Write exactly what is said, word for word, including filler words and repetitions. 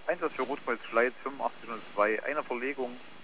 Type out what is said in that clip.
Einsatz für Rotkreuz Schleiz fünfundachtzig null zwei, einer Verlegung